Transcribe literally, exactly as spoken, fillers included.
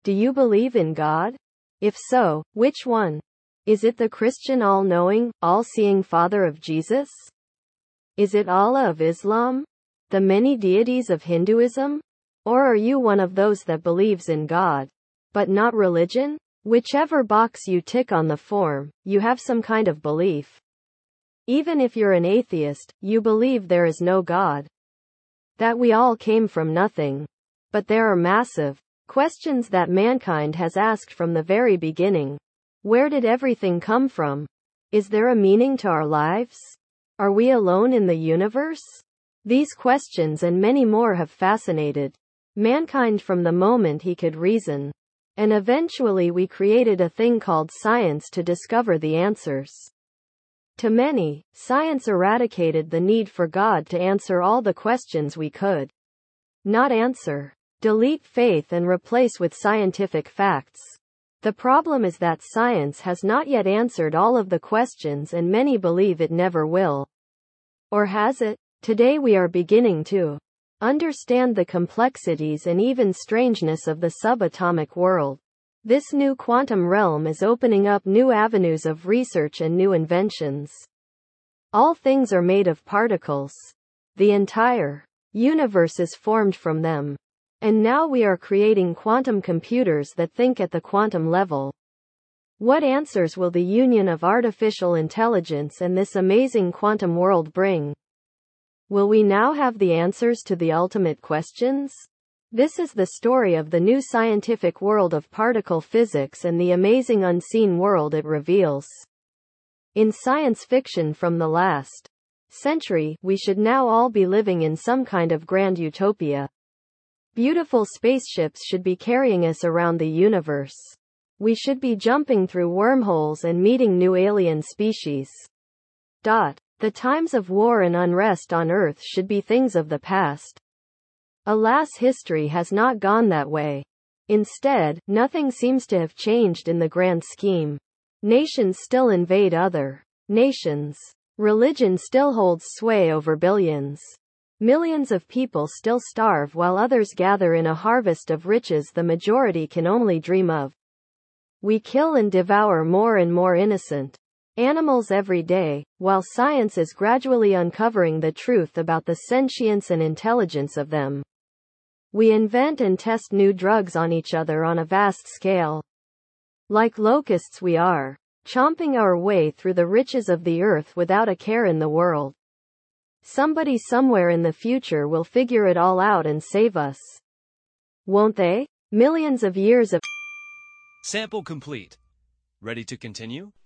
Do you believe in God? If so, which one? Is it the Christian all-knowing, all-seeing Father of Jesus? Is it Allah of Islam? The many deities of Hinduism? Or are you one of those that believes in God, but not religion? Whichever box you tick on the form, you have some kind of belief. Even if you're an atheist, you believe there is no God. That we all came from nothing. But there are massive questions that mankind has asked from the very beginning. Where did everything come from? Is there a meaning to our lives? Are we alone in the universe? These questions and many more have fascinated mankind from the moment he could reason. And eventually we created a thing called science to discover the answers. To many, science eradicated the need for God to answer all the questions we could not answer. Delete faith and replace with scientific facts. The problem is that science has not yet answered all of the questions and many believe it never will. Or has it? Today we are beginning to understand the complexities and even strangeness of the subatomic world. This new quantum realm is opening up new avenues of research and new inventions. All things are made of particles. The entire universe is formed from them. And now we are creating quantum computers that think at the quantum level. What answers will the union of artificial intelligence and this amazing quantum world bring? Will we now have the answers to the ultimate questions? This is the story of the new scientific world of particle physics and the amazing unseen world it reveals. In science fiction from the last century, we should now all be living in some kind of grand utopia. Beautiful spaceships should be carrying us around the universe. We should be jumping through wormholes and meeting new alien species. Dot. The times of war and unrest on Earth should be things of the past. Alas, history has not gone that way. Instead, nothing seems to have changed in the grand scheme. Nations still invade other nations. Religion still holds sway over billions. Millions of people still starve while others gather in a harvest of riches the majority can only dream of. We kill and devour more and more innocent animals every day, while science is gradually uncovering the truth about the sentience and intelligence of them. We invent and test new drugs on each other on a vast scale. Like locusts we are, chomping our way through the riches of the earth without a care in the world. Somebody somewhere in the future will figure it all out and save us. Won't they? Millions of years of Sample complete. Ready to continue?